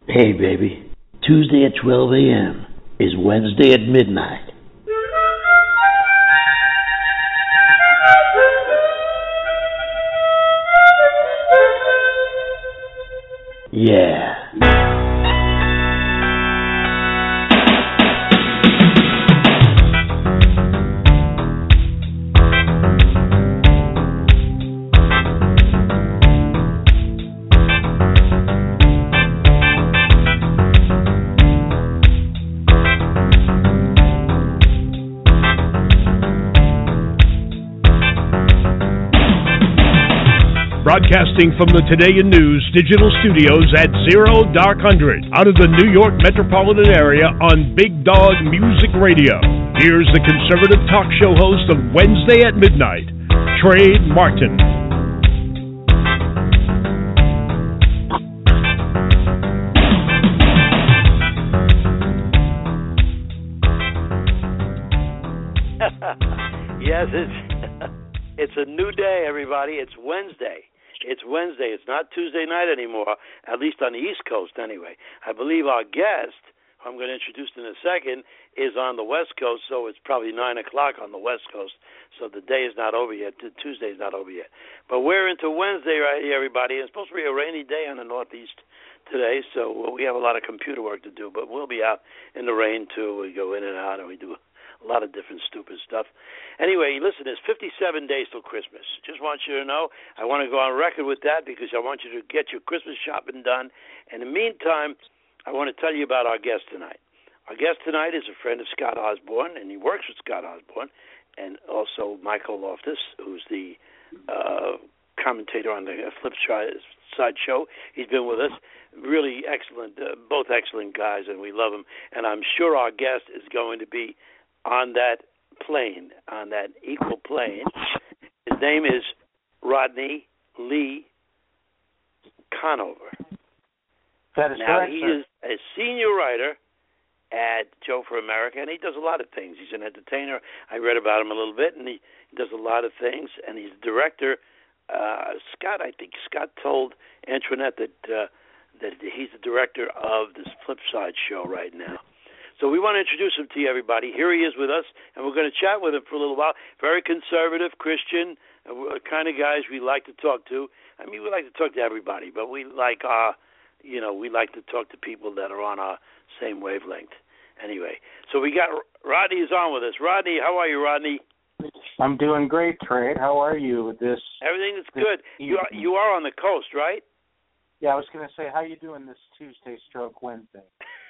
Hey, baby. Tuesday at 12 a.m. is Wednesday at midnight. Yeah. Broadcasting from the Today in News digital studios at 0000 out of the New York metropolitan area on Big Dog Music Radio. Here's the conservative talk show host of Wednesday at Midnight, Trey Martin. Yes, it's a new day, everybody. It's Wednesday. It's Wednesday. It's not Tuesday night anymore, at least on the East Coast anyway. I believe our guest, who I'm going to introduce in a second, is on the West Coast, so it's probably 9 o'clock on the West Coast. So the day is not over yet. Tuesday is not over yet. But we're into Wednesday right here, everybody. It's supposed to be a rainy day on the Northeast today, so we have a lot of computer work to do. But we'll be out in the rain, too. We go in and out, and we do a lot of different stupid stuff. Anyway, listen, there's 57 days till Christmas. Just want you to know, I want to go on record with that because I want you to get your Christmas shopping done. In the meantime, I want to tell you about our guest tonight. Our guest tonight is a friend of Scott Osborne, and he works with Scott Osborne, and also Michael Loftus, who's the commentator on the Flip Side show. He's been with us. Really excellent, both excellent guys, and we love them. And I'm sure our guest is going to be on that plane, on that equal plane. His name is Rodney Lee Conover. That is now, correct, he sir. is a senior writer at Joe for America, and he does a lot of things. He's an entertainer. I read about him a little bit, and he does a lot of things, and he's a director. I think Scott told Antoinette that he's the director of this Flip Side show right now. So we want to introduce him to you, everybody. Here he is with us, and we're going to chat with him for a little while. Very conservative, Christian, kind of guys we like to talk to. I mean, we like to talk to everybody, but we like we like to talk to people that are on our same wavelength. Anyway, so we got Rodney is on with us. Rodney, how are you, Rodney? I'm doing great, Trey. How are you with this? Everything is good. You are on the coast, right? Yeah, I was going to say, how you doing this Tuesday stroke Wednesday?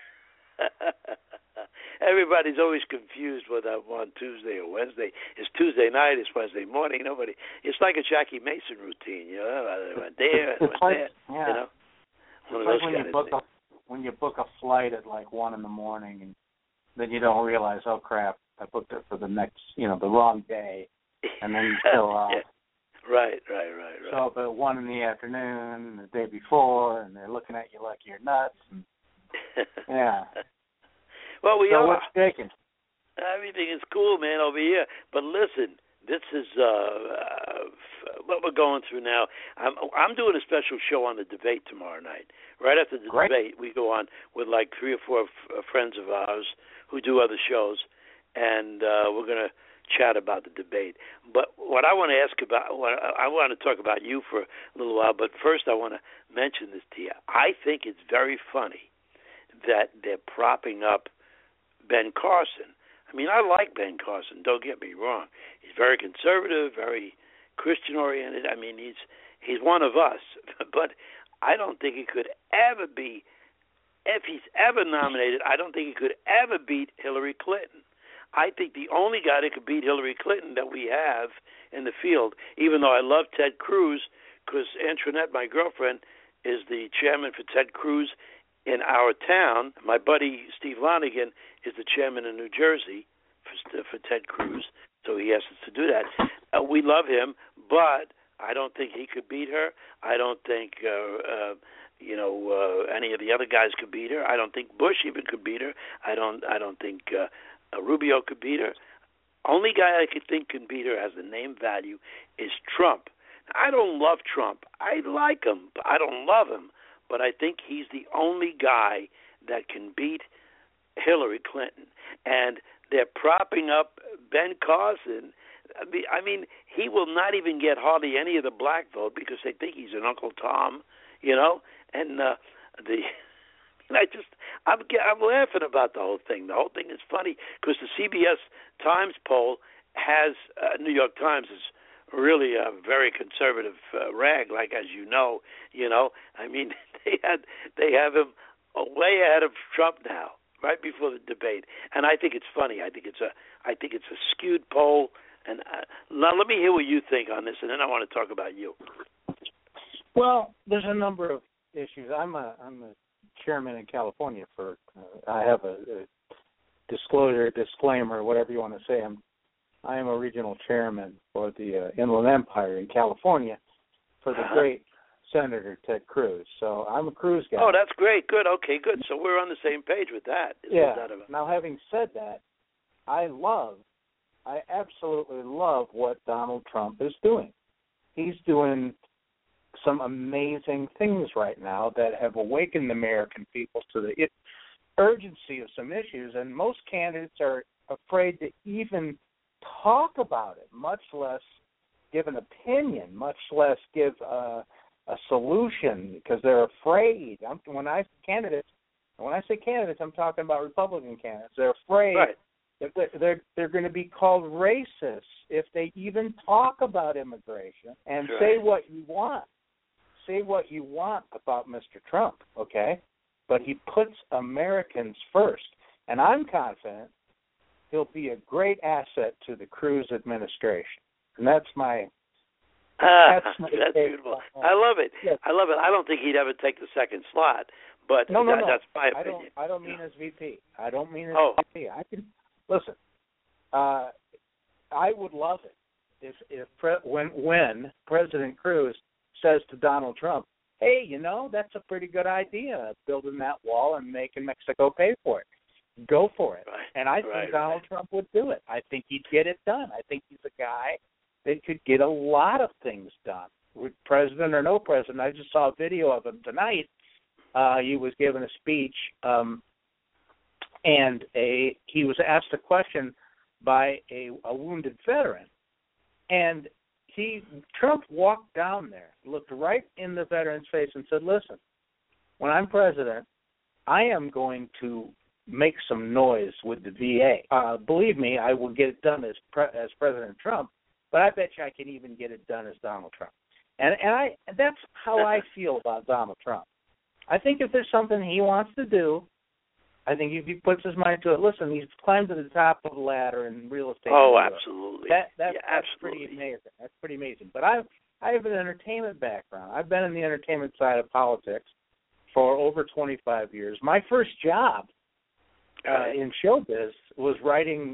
Everybody's always confused whether I'm on Tuesday or Wednesday. It's Tuesday night. It's Wednesday morning. Nobody. It's like a Jackie Mason routine, you know. I went there. I went there. Yeah. You know. It's like when you book a flight at like 1 a.m. and then you don't realize, oh crap, I booked it for the next, the wrong day, and then you fill out. Yeah. Right. So up at 1 p.m. the day before, and they're looking at you like you're nuts. And, yeah. Well, what's shaking? Everything is cool, man, over here. But listen, this is what we're going through now. I'm doing a special show on the debate tomorrow night. Right after the debate, we go on with like 3 or 4 friends of ours who do other shows, and we're going to chat about the debate. But what I want to ask about, I want to talk about you for a little while, but first I want to mention this to you. I think it's very funny that they're propping up Ben Carson. I mean, I like Ben Carson, don't get me wrong. He's very conservative, very Christian-oriented. I mean, he's one of us. But I don't think he could ever be, if he's ever nominated, I don't think he could ever beat Hillary Clinton. I think the only guy that could beat Hillary Clinton that we have in the field, even though I love Ted Cruz, because Antoinette, my girlfriend, is the chairman for Ted Cruz in our town. My buddy Steve Lonigan is the chairman in New Jersey for Ted Cruz, so he asked us to do that. We love him, but I don't think he could beat her. I don't think any of the other guys could beat her. I don't think Bush even could beat her. I don't think Rubio could beat her. Only guy I could think can beat her has the name value is Trump. I don't love Trump. I like him, but I don't love him. but I think he's the only guy that can beat Hillary Clinton. And they're propping up Ben Carson. I mean, he will not even get hardly any of the black vote because they think he's an Uncle Tom, you know. And I'm laughing about the whole thing. The whole thing is funny because the CBS Times poll has New York Times is really a very conservative rag, like as you know. I mean, they have him way ahead of Trump now, right before the debate, and I think it's funny. I think it's a skewed poll. And now let me hear what you think on this, and then I want to talk about you. Well, there's a number of issues. I'm a chairman in California for. I have a disclaimer, whatever you want to say. I am a regional chairman for the Inland Empire in California for the great Senator Ted Cruz. So I'm a Cruz guy. Oh, that's great. Good. Okay, good. So we're on the same page with that. Now, having said that, I absolutely love what Donald Trump is doing. He's doing some amazing things right now that have awakened the American people to the urgency of some issues, and most candidates are afraid to even talk about it, much less give an opinion, much less give a solution, because they're afraid. When I say candidates, I'm talking about Republican candidates. They're afraid that they're going to be called racist if they even talk about immigration and say what you want. Say what you want about Mr. Trump, okay? But he puts Americans first, and I'm confident he'll be a great asset to the Cruz administration. And that's that's beautiful. I love it. Yes. I love it. I don't think he'd ever take the second slot, but no. That's my opinion. I don't mean as VP. I don't mean as VP. Listen. I would love it when President Cruz says to Donald Trump, "Hey, that's a pretty good idea, building that wall and making Mexico pay for it. Go for it." Right. And I think Donald Trump would do it. I think he'd get it done. I think he's a guy that could get a lot of things done, with president or no president. I just saw a video of him tonight. He was giving a speech, and he was asked a question by a wounded veteran, and Trump walked down there, looked right in the veteran's face, and said, "Listen, when I'm president, I am going to make some noise with the VA. Believe me, I will get it done as President Trump, but I bet you I can even get it done as Donald Trump." And that's how I feel about Donald Trump. I think if there's something he wants to do, I think if he puts his mind to it, listen, he's climbed to the top of the ladder in real estate. Oh, absolutely. That's pretty amazing. That's pretty amazing. But I have an entertainment background. I've been in the entertainment side of politics for over 25 years. My first job in showbiz was writing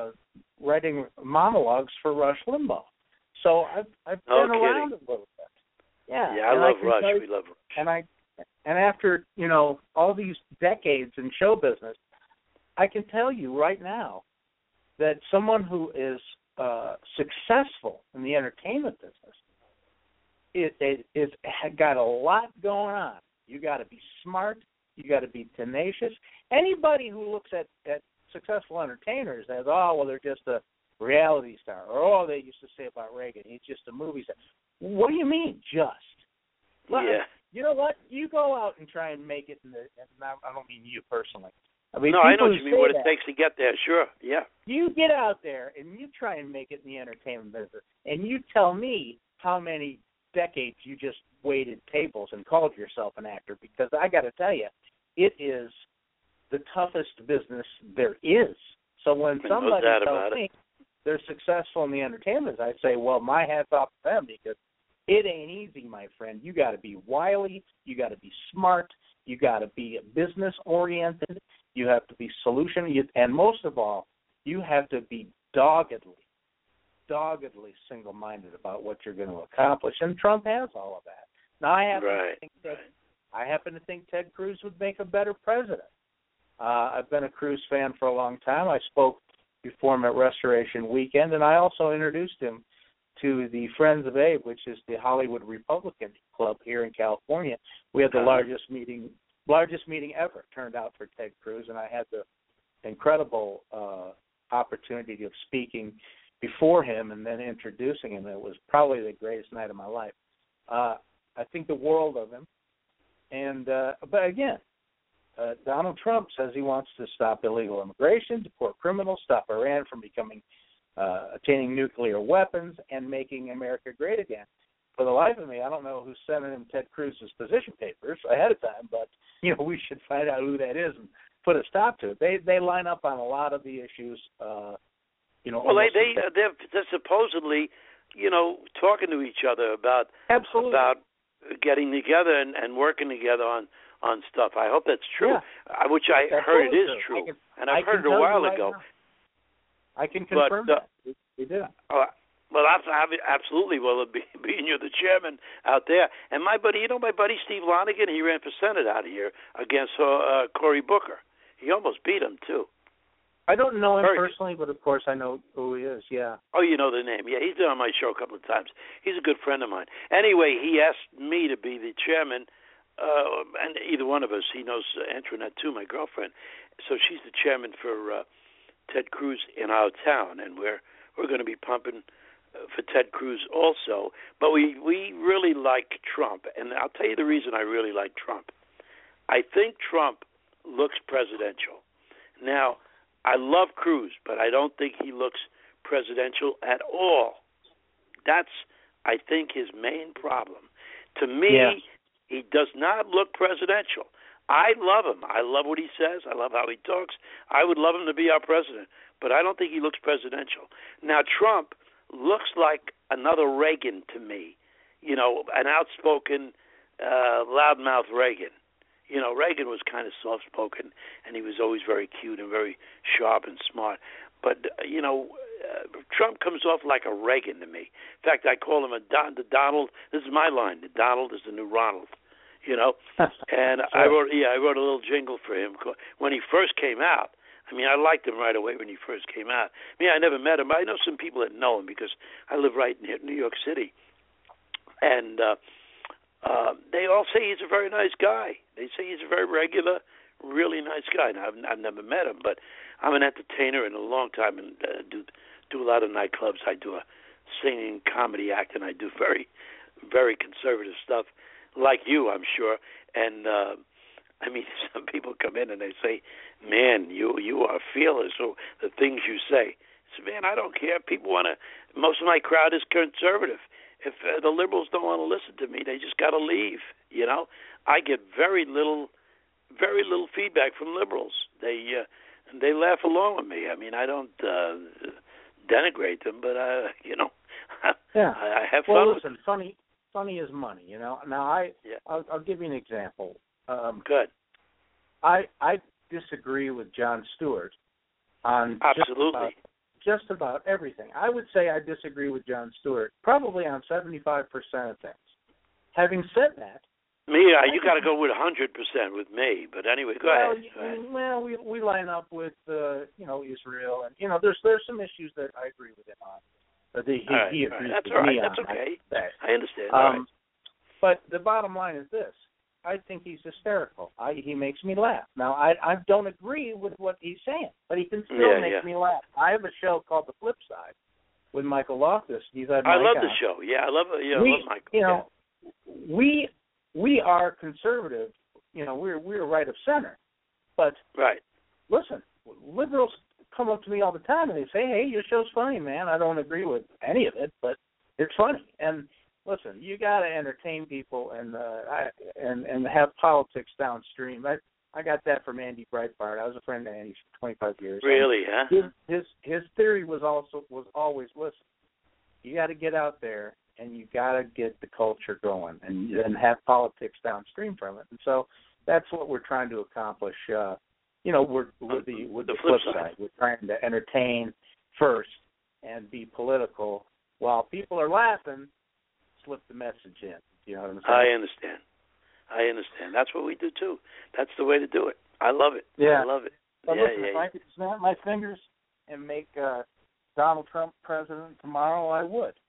monologues for Rush Limbaugh. So I've been around a little bit. Yeah. Yeah, I love Rush. We love Rush. And after, all these decades in show business, I can tell you right now that someone who is successful in the entertainment business is got a lot going on. You got to be smart. You got to be tenacious. Anybody who looks at successful entertainers as, they're just a reality star, or they used to say about Reagan, he's just a movie star. What do you mean, just? Well, yeah. You know what? You go out and try and make it. I don't mean you personally. I mean, I know what you mean. What it takes to get there. Sure. Yeah. You get out there and you try and make it in the entertainment business, and you tell me how many decades you just waited tables and called yourself an actor. Because I got to tell you, it is the toughest business there is. So when somebody tells me they're successful in the entertainment, I say, well, my hat's off to them, because it ain't easy, my friend. You got to be wily. You got to be smart. You got to be business-oriented. You have to be and most of all, you have to be doggedly single-minded about what you're going to accomplish. And Trump has all of that. Now, I happen to think Ted Cruz would make a better president. I've been a Cruz fan for a long time. I spoke before him at Restoration Weekend, and I also introduced him to the Friends of Abe, which is the Hollywood Republican Club here in California. We had the largest meeting ever turned out for Ted Cruz, and I had the incredible opportunity of speaking before him and then introducing him. It was probably the greatest night of my life. I think the world of him. And but again, Donald Trump says he wants to stop illegal immigration, deport criminals, stop Iran from attaining nuclear weapons, and making America great again. For the life of me, I don't know who's sending him Ted Cruz's position papers ahead of time, but we should find out who that is and put a stop to it. They line up on a lot of the issues. Well, they're supposedly, talking to each other about getting together and working together on stuff. I hope that's true. Yeah. Which I heard it is true, and I've heard it a while ago. I can confirm that. We did. Well, absolutely. Well, being you're the chairman out there, and my buddy Steve Lonegan, he ran for Senate out here against Cory Booker. He almost beat him too. I don't know him personally, but of course I know who he is. Yeah. Oh, you know the name? Yeah, he's been on my show a couple of times. He's a good friend of mine. Anyway, he asked me to be the chairman, and either one of us. He knows Antoinette too, my girlfriend. So she's the chairman for Ted Cruz in our town, and we're going to be pumping for Ted Cruz also. But we really like Trump, and I'll tell you the reason I really like Trump. I think Trump looks presidential. Now, I love Cruz, but I don't think he looks presidential at all. That's, I think, his main problem. To me, he does not look presidential. I love him. I love what he says. I love how he talks. I would love him to be our president, but I don't think he looks presidential. Now, Trump looks like another Reagan to me, an outspoken, loudmouth Reagan. Reagan was kind of soft-spoken, and he was always very cute and very sharp and smart. But, Trump comes off like a Reagan to me. In fact, I call him the Donald. This is my line. The Donald is the new Ronald, And I wrote a little jingle for him when he first came out. I mean, I liked him right away when he first came out. I never met him. I know some people that know him because I live right near New York City. And they all say he's a very nice guy. They say he's a very regular, really nice guy. Now, I've never met him, but I'm an entertainer in a long time and do a lot of nightclubs. I do a singing comedy act, and I do very, very conservative stuff like you, I'm sure. And, some people come in and they say, man, you are fearless, so the things you say. I say, man, I don't care. Most of my crowd is conservative. If the liberals don't want to listen to me, they just got to leave. I get very little feedback from liberals. They laugh along with me. I don't denigrate them, but I have fun. Well, listen, funny is money. Now I'll give you an example. Good. I disagree with Jon Stewart on just about everything. I would say I disagree with Jon Stewart probably on 75% of things. Having said that, you got to go with 100% with me. But anyway, go ahead. Well, we line up with Israel, and there's some issues that I agree with him on. He agrees with me on. That's okay. I understand. All right. But the bottom line is this. I think he's hysterical. He makes me laugh. Now, I don't agree with what he's saying, but he can still make me laugh. I have a show called The Flip Side with Michael Loftus. I love the show. Yeah, I love Michael. We are conservative. We're right of center. But listen, liberals come up to me all the time and they say, "Hey, your show's funny, man. I don't agree with any of it, but it's funny." And listen, you got to entertain people and have politics downstream. I got that from Andy Breitbart. I was a friend of Andy's for 25 years. Really, huh? His theory was always listen. You got to get out there and you got to get the culture going and have politics downstream from it. And so that's what we're trying to accomplish. With the flip side, we're trying to entertain first and be political while people are laughing. Slip the message in. You know what I'm saying? I understand. That's what we do too. That's the way to do it. I love it. Yeah. I love it. But listen, if I could snap my fingers and make Donald Trump president tomorrow, I would.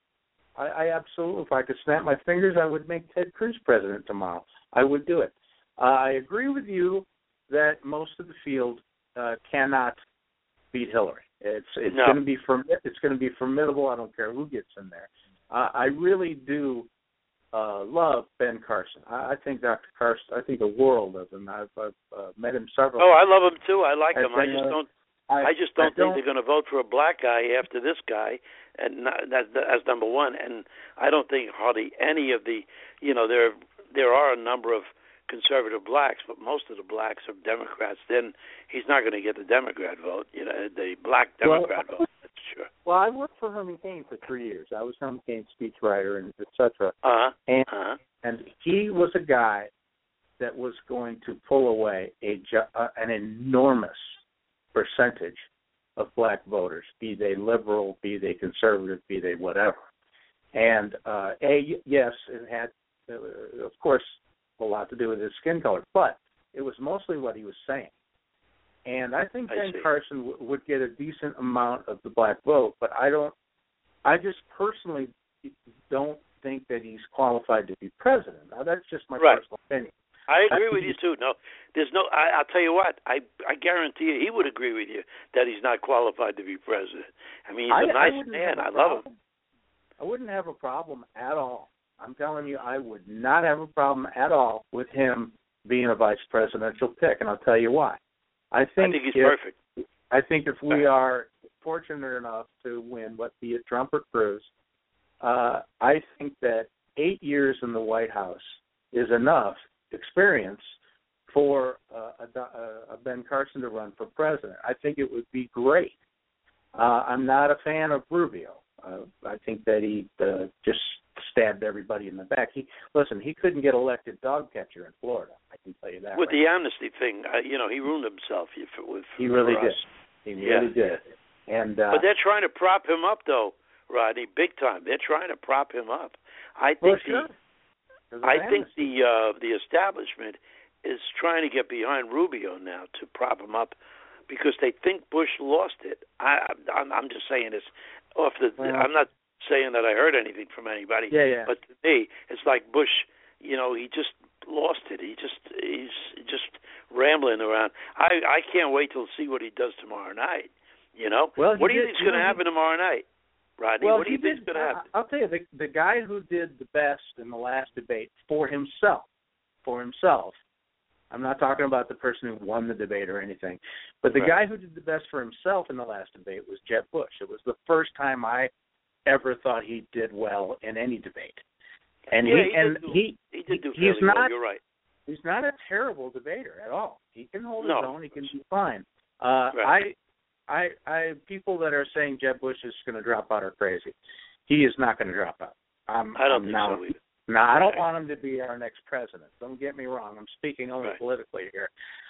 I absolutely, if I could snap my fingers, I would make Ted Cruz president tomorrow. I would do it. I agree with you that most of the field cannot beat Hillary. It's going to be formidable. I don't care who gets in there. I really do love Ben Carson. I think Dr. Carson. I think the world of him. I've met him several. Oh, I love him too. I like him. I just don't think they're going to vote for a black guy after this guy, and that's number one. And I don't think hardly any of the, there are a number of conservative blacks, but most of the blacks are Democrats. Then he's not going to get the Democrat vote, the black Democrat vote. That's sure. Well, I worked for Herman Cain for 3 years. I was Herman Cain's speechwriter and et cetera. And he was a guy that was going to pull away an enormous percentage of black voters, be they liberal, be they conservative, be they whatever. And yes, it had, of course, a lot to do with his skin color, but it was mostly what he was saying. And I think Ben Carson would get a decent amount of the black vote, but I just personally don't think that he's qualified to be president. Now, that's just my personal opinion. I agree with you too. No, there's no. I'll tell you what. I guarantee you, he would agree with you that he's not qualified to be president. I mean, he's a nice man. I love him. I wouldn't have a problem at all. I'm telling you, I would not have a problem at all with him being a vice presidential pick, and I'll tell you why. I think he's perfect. I think if we are fortunate enough to win, be it Trump or Cruz, I think that 8 years in the White House is enough experience for a Ben Carson to run for president. I think it would be great. I'm not a fan of Rubio. I think that he just stabbed everybody in the back. He couldn't get elected dog catcher in Florida. I can tell you that. With the amnesty thing, he ruined himself. He really did. He really did. And but they're trying to prop him up, though, Rodney, big time. They're trying to prop him up. I think the establishment is trying to get behind Rubio now to prop him up because they think Bush lost it. I'm just saying this off the. I'm not saying that I heard anything from anybody. But to me, it's like Bush. He just lost it. He's just rambling around. I can't wait to see what he does tomorrow night. Well, what do you think is going to happen tomorrow night, Rodney? Well, what do you think is going to happen? I'll tell you, the guy who did the best in the last debate for himself. I'm not talking about the person who won the debate or anything, but the guy who did the best for himself in the last debate was Jeb Bush. It was the first time I ever thought he did well in any debate. And he did do fairly well. You're right. He's not a terrible debater at all. He can hold his own. He can be fine. People that are saying Jeb Bush is going to drop out are crazy. He is not going to drop out. I don't think so either. No, I don't want him to be our next president. Don't get me wrong. I'm speaking only politically here.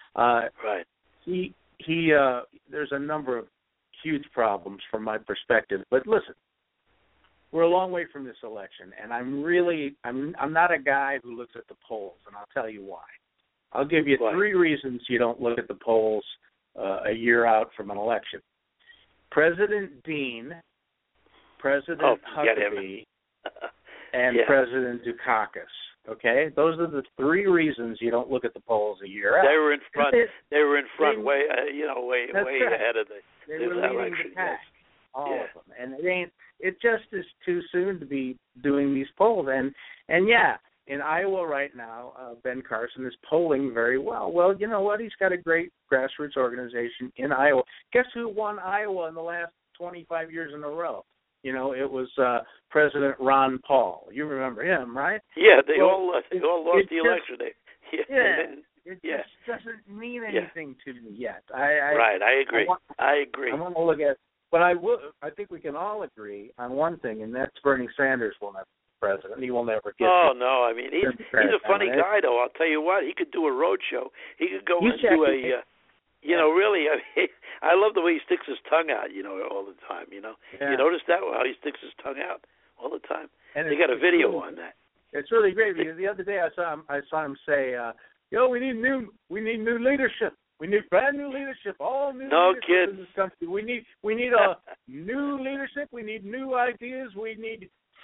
There's a number of huge problems from my perspective. But listen, we're a long way from this election, and I'm not a guy who looks at the polls, and I'll tell you why. I'll give you 3 reasons you don't look at the polls a year out from an election. President Dean, President Huckabee, and President Dukakis. Okay, those are the 3 reasons you don't look at the polls a year out. They were in front, way ahead of the they were leading the pack, all of them. And it just is too soon to be doing these polls. And in Iowa right now, Ben Carson is polling very well. Well, you know what? He's got a great grassroots organization in Iowa. Guess who won Iowa in the last 25 years in a row? It was President Ron Paul. You remember him, right? Yeah, they all lost the election. It just doesn't mean anything to me yet. I agree. I agree. I want to look at, but I think we can all agree on one thing, and that's Bernie Sanders will never be president. He will never get. Oh no! I mean, he's a funny guy, though. I'll tell you what. He could do a road show. He could go into a. Really, I love the way he sticks his tongue out, all the time, Yeah. You notice that, how he sticks his tongue out all the time? And they got a video on that. It's really great because the other day I saw him say, we need new leadership. We need brand new leadership, all new leadership in this country. We need a new leadership. We need new ideas. We need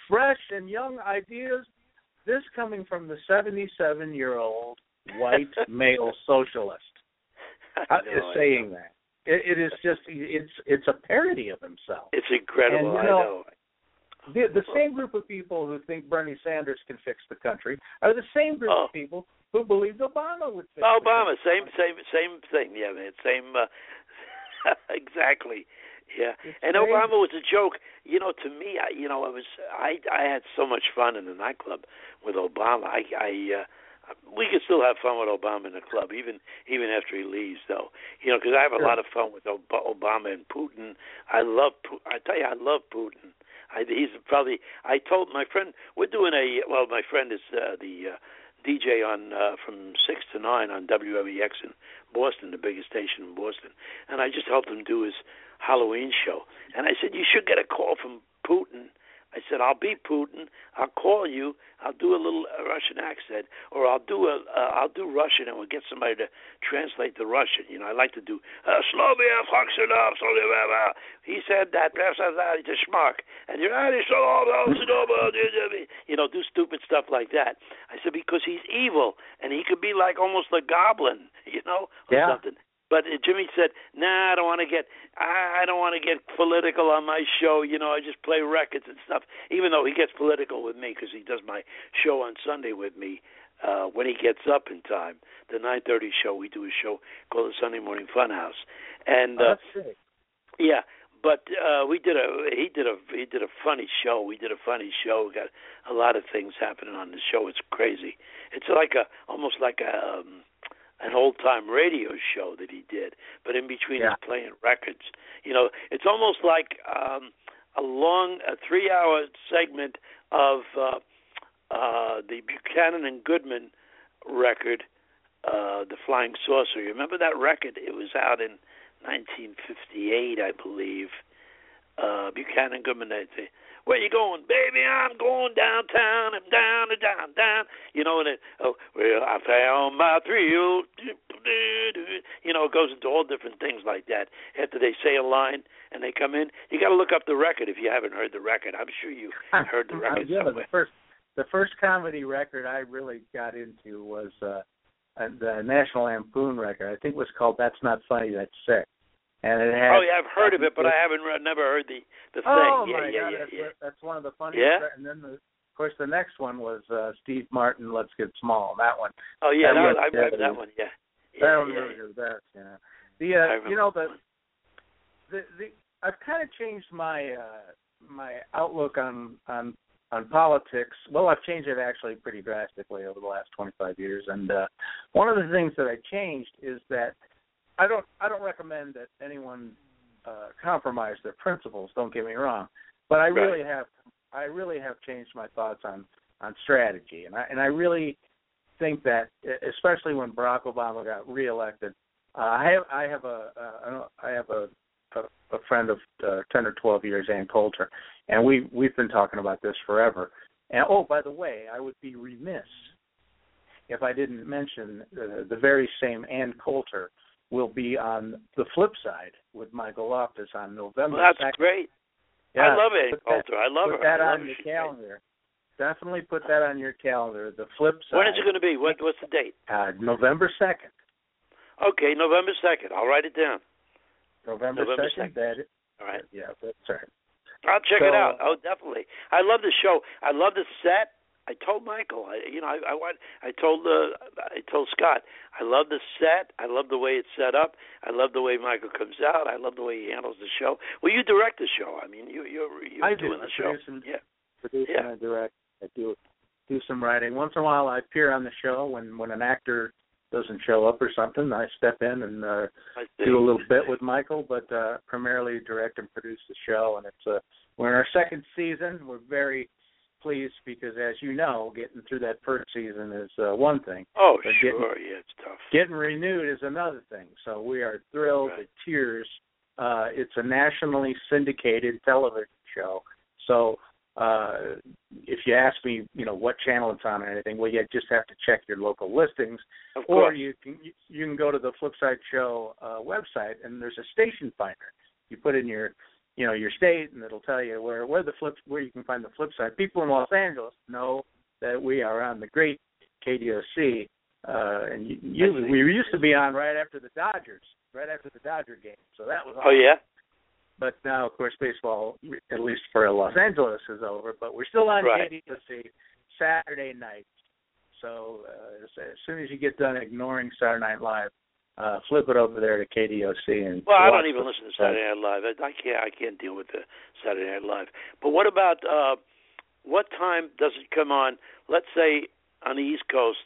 fresh and young ideas. This coming from the 77-year-old white male socialist is saying that. It is just, it's a parody of himself. It's incredible, and, I know. The same group of people who think Bernie Sanders can fix the country are the same group of people who believed Obama would fix the country. Same thing, yeah, man, same, exactly. Yeah, it's and crazy. Obama was a joke. To me, I had so much fun in the nightclub with Obama. We can still have fun with Obama in the club, even after he leaves, though. Because I have a lot of fun with Obama and Putin. I love Putin. He's probably. I told my friend we're doing my friend is the DJ on from 6 to 9 on WMEX in Boston, the biggest station in Boston, and I just helped him do his Halloween show. And I said, you should get a call from Putin. I said, I'll be Putin. I'll call you. I'll do a little Russian accent, or I'll do Russian, and we'll get somebody to translate the Russian. I like to do Slovia, Foxenov, Slovia. He said that. He's a schmuck, and do stupid stuff like that. I said because he's evil, and he could be like almost a goblin, or something. But Jimmy said, "Nah, I don't want to get political on my show. I just play records and stuff." Even though he gets political with me because he does my show on Sunday with me when he gets up in time. The 9:30 show, we do a show called the Sunday Morning Funhouse, and that's sick. Yeah, but he did a funny show. We did a funny show. We got a lot of things happening on the show. It's crazy. It's almost like an old-time radio show that he did, but in between he's playing records. It's almost like a 3-hour segment of the Buchanan and Goodman record, The Flying Saucer. You remember that record? It was out in 1958, I believe. Buchanan and Goodman, they say, "Where you going, baby? I'm going downtown. I'm down. And I found my thrill. It goes into all different things like that. After they say a line and they come in, you got to look up the record if you haven't heard the record. I'm sure you heard the record somewhere. The first comedy record I really got into was the National Lampoon record. I think it was called "That's Not Funny, That's Sick." And it had, I've heard of it, but I haven't never heard the thing. Oh my God, that's one of the funniest. Yeah? And then of course the next one was Steve Martin, "Let's Get Small." That one. Oh yeah, I remember that one. Yeah. That one really was the best. I've kind of changed my my outlook on politics. Well, I've changed it actually pretty drastically over the last 25 years. And one of the things that I changed is that I don't recommend that anyone compromise their principles. Don't get me wrong, but I really have changed my thoughts on strategy, and I really think that, especially when Barack Obama got reelected, I have a friend of 10 or 12 years, Ann Coulter, and we've been talking about this forever. And by the way, I would be remiss if I didn't mention the very same Ann Coulter will be on the flip side with Michael Loftus on November 2nd. Well, that's great. Yeah, I love Ann Coulter. I love her. Put that on your calendar. Definitely put that on your calendar. The flip side. When is it going to be? What's the date? November 2nd. Okay, November 2nd. I'll write it down. November 2nd. All right. Yeah, that's right. I'll check it out. Oh, definitely. I love the show. I love the set. I told Michael. I told Scott. I love the set. I love the way it's set up. I love the way Michael comes out. I love the way he handles the show. Well, you direct the show. I mean, you're doing the show. Produce and I direct. I do some writing. Once in a while, I appear on the show when an actor doesn't show up or something. I step in and do a little bit with Michael, but primarily direct and produce the show. And we're in our second season. We're very pleased because, as you know, getting through that first season is one thing. Oh, sure, it's tough. Getting renewed is another thing. So we are thrilled to tears. It's a nationally syndicated television show. So if you ask me, what channel it's on or anything, well, you just have to check your local listings, or you can go to the Flipside Show website, and there's a station finder. You put in your your state, and it'll tell you where you can find the flip side. People in Los Angeles know that we are on the great KDOC, and usually we used to be on right after the Dodger game, so that was awesome. Oh yeah. But now, of course, baseball, at least for Los Angeles, is over. But we're still on KDOC Saturday nights. So as soon as you get done ignoring Saturday Night Live, flip it over there to KDOC and. Well, I don't even listen to Saturday Night Live. I can't deal with the Saturday Night Live. But what about what time does it come on? Let's say on the East Coast.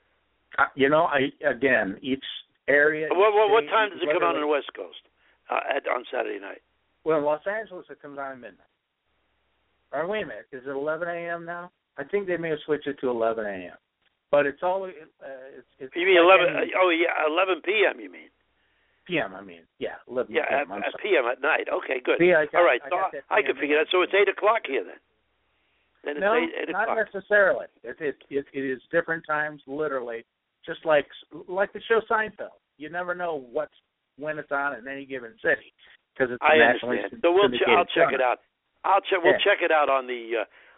Again, each area. What time does it come on the West Coast on Saturday night? Well, in Los Angeles, it comes on at midnight. Or wait a minute, is it 11 a.m. now? I think they may have switched it to 11 a.m. But it's always it's. You mean 11? 11 p.m. You mean? P.m. I mean, yeah, 11 p.m. Yeah, p.m. at night. Okay, good. See, all right, so I can figure that. So it's 8 o'clock here then. No, it's 8 o'clock. Not necessarily. It is different times, literally. Just like the show Seinfeld. You never know when it's on in any given city because it's nationally syndicated. So I'll check it out. We'll check it out on the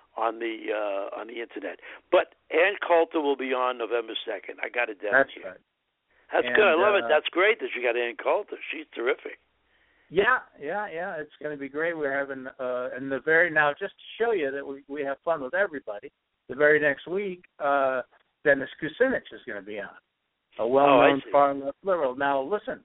internet. But Ann Coulter will be on November 2nd. I got it down here. Right. That's good. I love it. That's great that you got Ann Coulter. She's terrific. Yeah. It's going to be great. We're having now just to show you that we have fun with everybody. The very next week, Dennis Kucinich is going to be on, a well-known far left liberal. Now listen,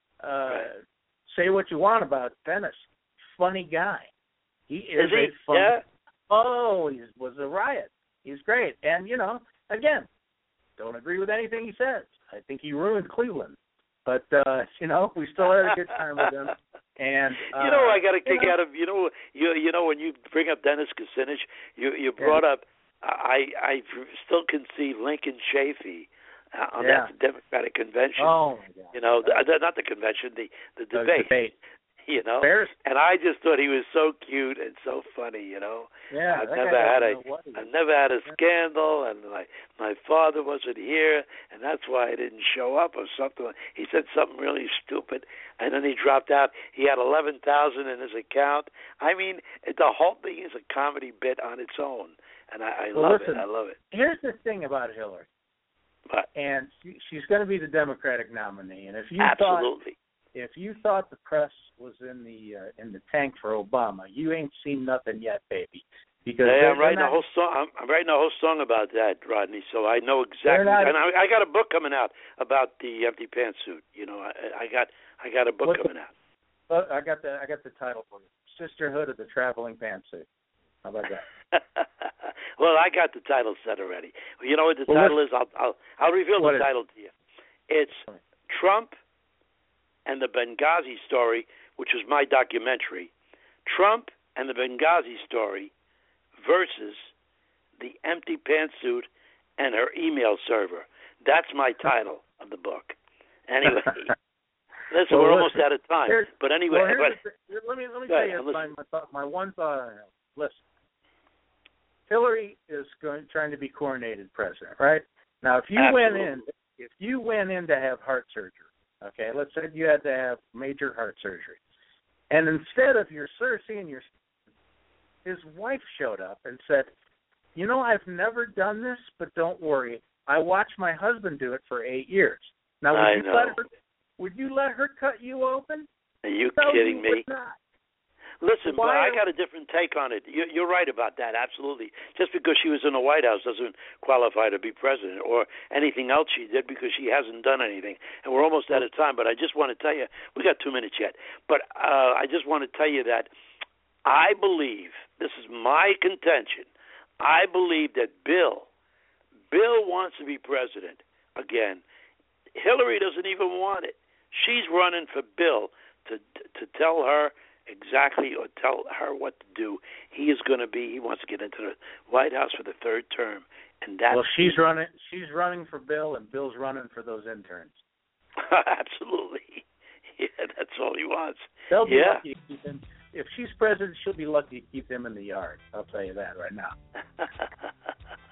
say what you want about Dennis, funny guy. He is a funny. Yeah. Oh, he was a riot. He's great. And, again, don't agree with anything he says. I think he ruined Cleveland. But, we still had a good time with him. And I got a kick out of, when you bring up Dennis Kucinich, you brought up, I still can see Lincoln Chafee on that Democratic convention. Oh, my God. Not the convention, the debate. The debate. And I just thought he was so cute and so funny, Yeah, I've never had a scandal, and my father wasn't here, and that's why I didn't show up or something. He said something really stupid, and then he dropped out. He had $11,000 in his account. I mean, the whole thing is a comedy bit on its own, and I love it. I love it. Here's the thing about Hillary. What? And she's going to be the Democratic nominee, and if you thought the press was in the tank for Obama, you ain't seen nothing yet, baby. Because I'm writing a whole song. I'm writing a whole song about that, Rodney. So I know exactly. And I got a book coming out about the empty pantsuit. I got a book coming out. Well, I got the title for you: Sisterhood of the Traveling Pantsuit. How about that? Well, I got the title set already. You know what the title is? I'll reveal the title to you. It's Trump and the Benghazi Story, which was my documentary. Trump and the Benghazi Story versus the empty pantsuit and her email server. That's my title of the book. Anyway, listen, we're almost out of time. But anyway, let me tell you my one thought on it. Listen, Hillary is trying to be coronated president, right? Now, if you went in to have heart surgery, okay, let's say you had to have major heart surgery, and instead of his wife showed up and said, I've never done this, but don't worry, I watched my husband do it for 8 years. Now, would you let her cut you open? Are you kidding me? Not. Listen, but I got a different take on it. You're right about that, absolutely. Just because she was in the White House doesn't qualify to be president or anything else she did, because she hasn't done anything. And we're almost out of time, but I just want to tell you, we got 2 minutes yet, but I just want to tell you that I believe, this is my contention, I believe that Bill wants to be president again. Hillary doesn't even want it. She's running for Bill to tell her exactly, or tell her what to do. He wants to get into the White House for the 3rd term, and that's she's running for Bill, and Bill's running for those interns. Absolutely, yeah, that's all he wants. They'll be lucky to keep him. If she's president, she'll be lucky to keep him in the yard. I'll tell you that right now.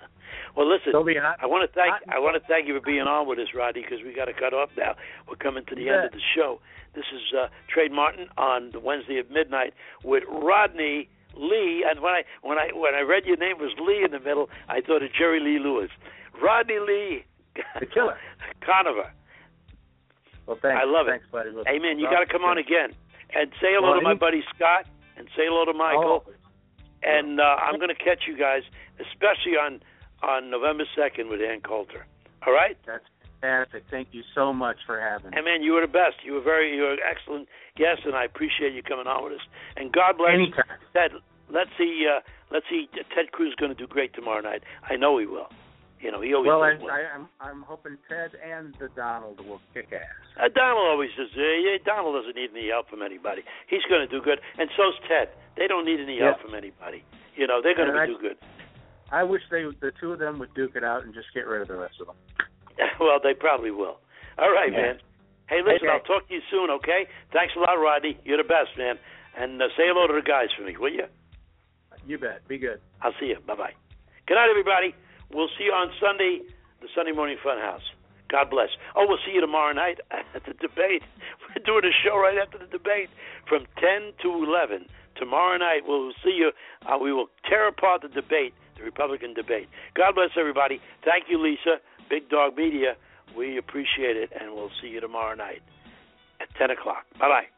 Well, listen, I want to thank you for being on with us, Rodney, because we got to cut off now. We're coming to the end of the show. This is Trade Martin on the Wednesday at midnight with Rodney Lee. And when I read your name was Lee in the middle, I thought of Jerry Lee Lewis. Rodney Lee, the killer, Conover. Well, thanks. I love it. Thanks, buddy. Hey, man, you got to come on again and say hello to my buddy Scott and say hello to Michael. And I'm going to catch you guys, especially on November 2nd with Ann Coulter. All right? That's fantastic. Thank you so much for having me. And man, you were the best. You were an excellent guest, and I appreciate you coming on with us. And God bless Ted. Let's see. Ted Cruz is going to do great tomorrow night. I know he will. You know, he always does well. I'm hoping Ted and the Donald will kick ass. Donald always does. Donald doesn't need any help from anybody. He's going to do good, and so's Ted. They don't need any help from anybody. You know, they're going to do good. I wish the two of them would duke it out and just get rid of the rest of them. Well, they probably will. All right, man. Hey, listen, I'll talk to you soon, okay? Thanks a lot, Rodney. You're the best, man. And say hello to the guys for me, will you? You bet. Be good. I'll see you. Bye-bye. Good night, everybody. We'll see you on Sunday, the Sunday Morning Funhouse. God bless. Oh, we'll see you tomorrow night at the debate. We're doing a show right after the debate from 10 to 11. Tomorrow night, we'll see you. We will tear apart the debate, the Republican debate. God bless everybody. Thank you, Lisa. Big Dog Media. We appreciate it, and we'll see you tomorrow night at 10 o'clock. Bye-bye.